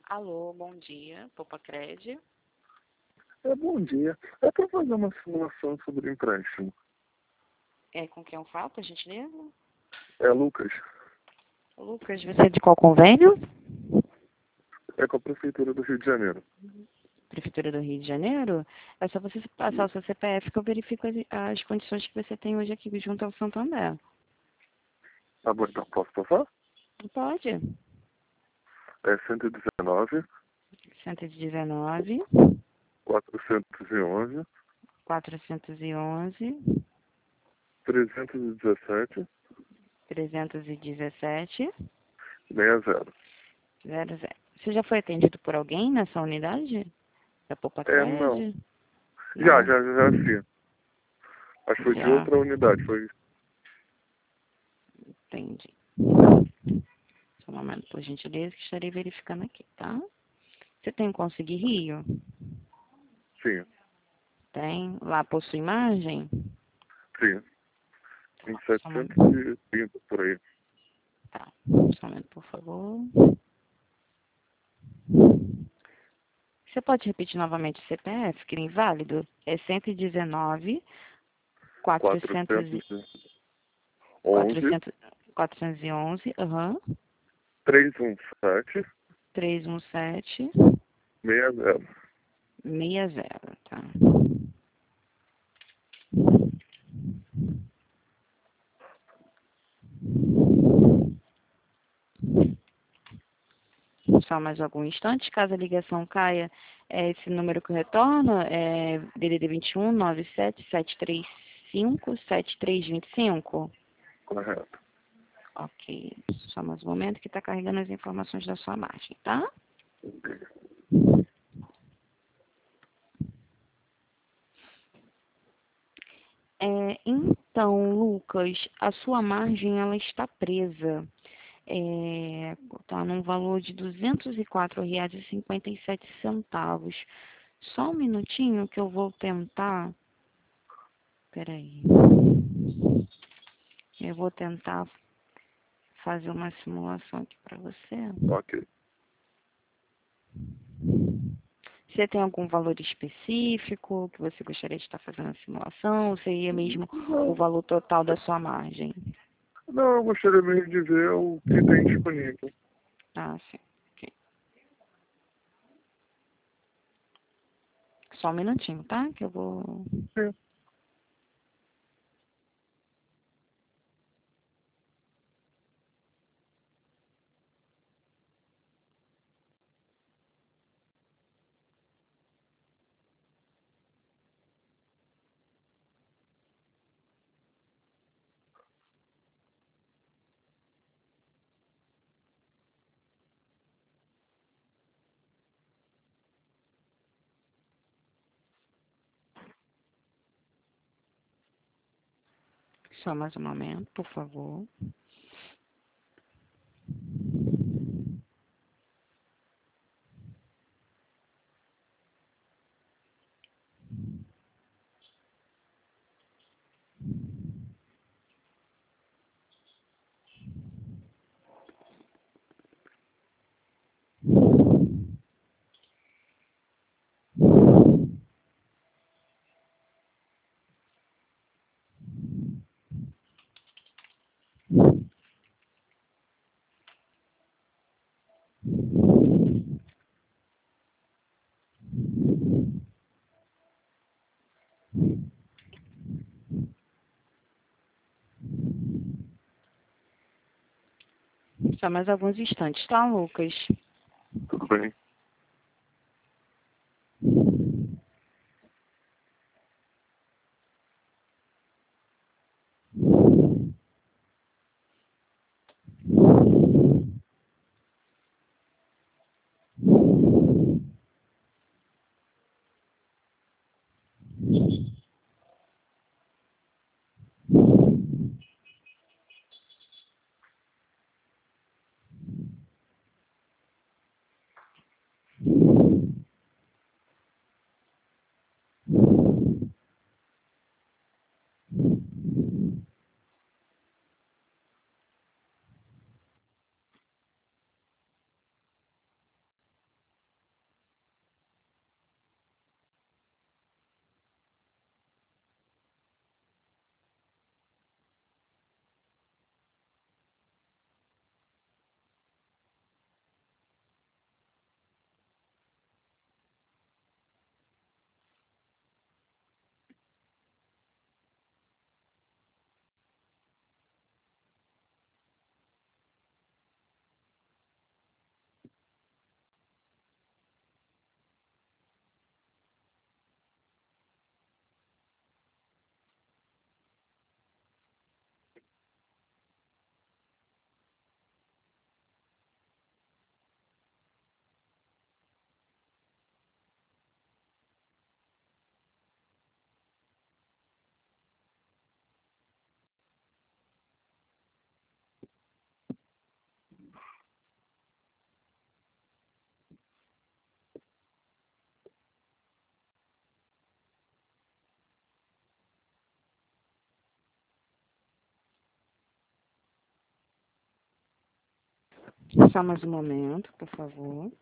Alô, bom dia, Popacred. Bom dia. É para fazer uma simulação sobre empréstimo. É com quem eu falo, por gentileza? É Lucas. Lucas, você é de qual convênio? É com a Prefeitura do Rio de Janeiro. Prefeitura do Rio de Janeiro? É só você passar o seu CPF que eu verifico as condições que você tem hoje aqui junto ao Santander. Tá bom, então posso passar? Pode. É 119, 119, 411, 411, 317, 317, 60. 00. Você já foi atendido por alguém nessa unidade? Da Não. Popacred? Já Não? sim. Acho que foi de Já. outra unidade. Foi. Entendi. Só um momento, por gentileza, que estarei verificando aqui, tá? Você tem um Conseguir Rio? Sim. Tem. Lá possui imagem? Sim. Em Só um momento. 730 por aí. Tá. Só um momento, por favor. Você pode repetir novamente o CPF, que é inválido? É 119, 400, 411, 411, 317, 317, 60. 60, tá? Só mais algum instante, caso a ligação caia, esse número que eu retorno é DDD 21 97 735 7325. Correto. Ok, só mais um momento que está carregando as informações da sua margem, tá? Então, Lucas, a sua margem ela está presa. Está num valor de R$ 204,57. Só um minutinho que eu vou tentar. Peraí. Eu vou tentar fazer uma simulação aqui para você. Ok. Você tem algum valor específico que você gostaria de estar fazendo a simulação? Ou seria mesmo o valor total da sua margem? Não, eu gostaria mesmo de ver o que tem disponível. Ah, sim. Ok. Só um minutinho, tá? Que eu vou... Sim. Só mais um momento, por favor. Só mais alguns instantes, tá, Lucas? Tudo bem. Só mais um momento, por favor.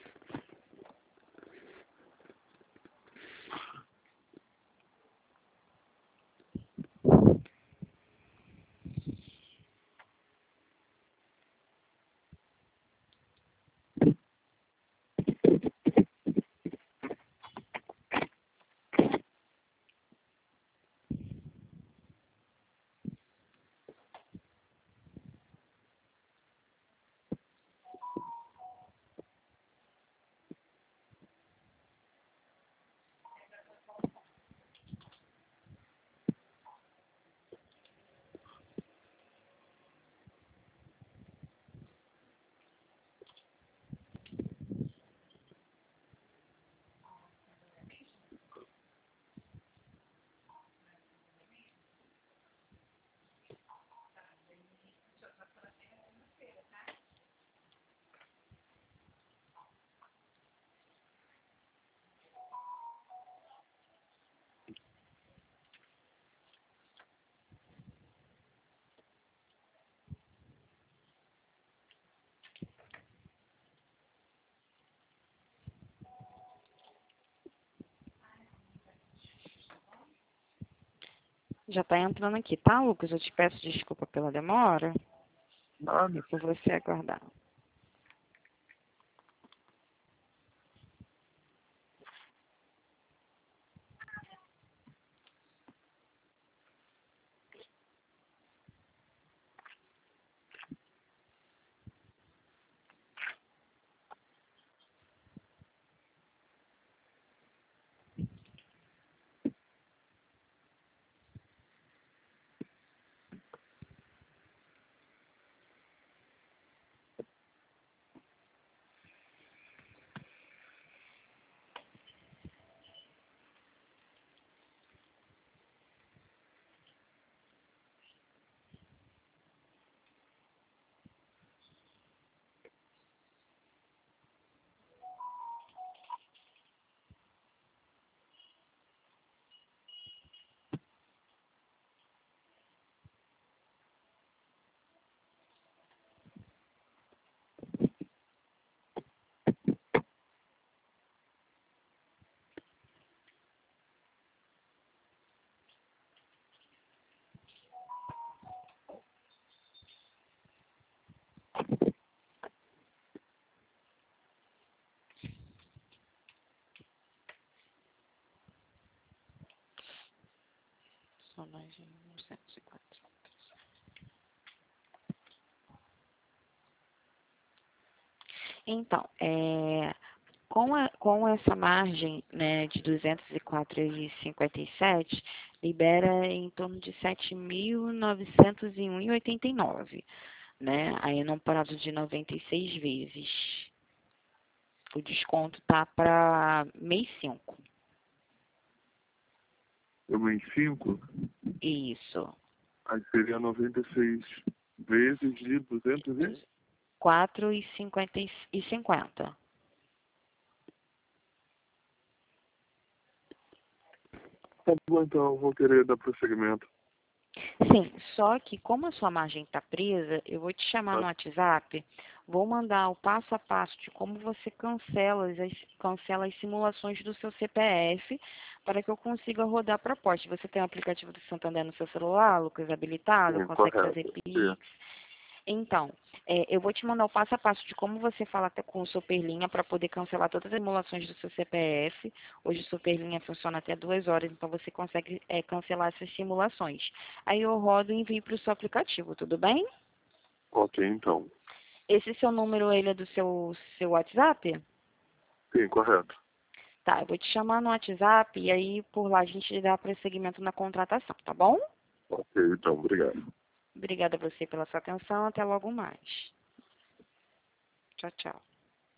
Já está entrando aqui, tá, Lucas? Eu te peço desculpa pela demora Nada. e por você aguardar. Só mais 104. Então, com essa margem, né, de 204,57, libera em torno de 7.901,89, né? Aí num prazo de 96 vezes. O desconto tá para mês 5. Eu mês 5, Isso. aí seria 96 vezes de 200 e... 4,50. Tá bom, então eu vou querer dar prosseguimento. Sim, só que como a sua margem está presa, eu vou te chamar no WhatsApp, vou mandar o passo a passo de como você cancela as simulações do seu CPF para que eu consiga rodar a proposta. Você tem o aplicativo do Santander no seu celular, Lucas, habilitado? Sim, Consegue correto. fazer Sim. Pix? Então, eu vou te mandar o passo a passo de como você fala com o Superlinha para poder cancelar todas as simulações do seu CPF. Hoje o Superlinha funciona até 2 horas, então você consegue cancelar essas simulações. Aí eu rodo e envio para o seu aplicativo, tudo bem? Ok, então. Esse seu número, ele é do seu WhatsApp? Sim, correto. Tá, eu vou te chamar no WhatsApp e aí por lá a gente dá prosseguimento na contratação, tá bom? Ok, então, obrigado. Obrigada a você pela sua atenção, até logo mais. Tchau, tchau.